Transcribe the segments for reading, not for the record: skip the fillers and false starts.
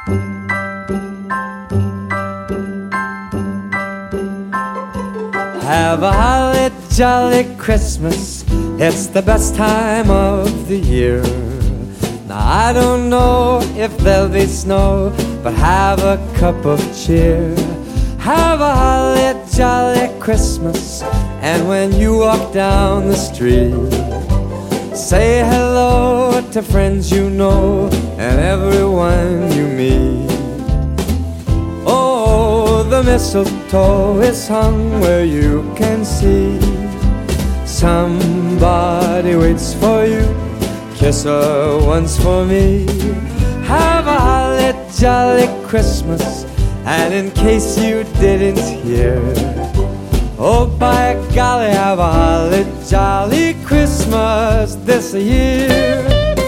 Have a holly jolly Christmas, it's the best time of the year. Now I don't know if there'll be snow, but have a cup of cheer. Have a holly jolly Christmas, and when you walk down the street, say hello to friends you know and everyone you meet. Oh, the mistletoe is hung where you can see. Somebody waits for you, kiss her once for me. Have a holly jolly Christmas, and in case you didn't hear, oh by golly, have a holly jolly Christmas this year.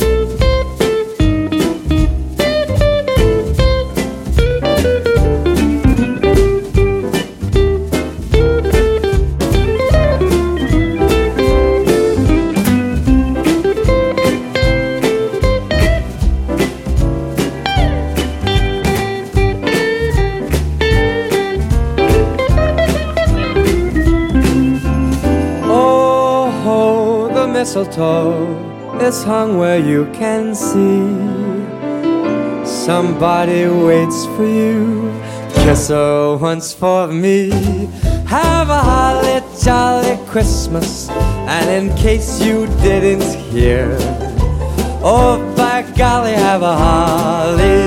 Mistletoe is hung where you can see. Somebody waits for you, kiss her once for me. Have a holly jolly Christmas, and in case you didn't hear, oh by golly, have a holly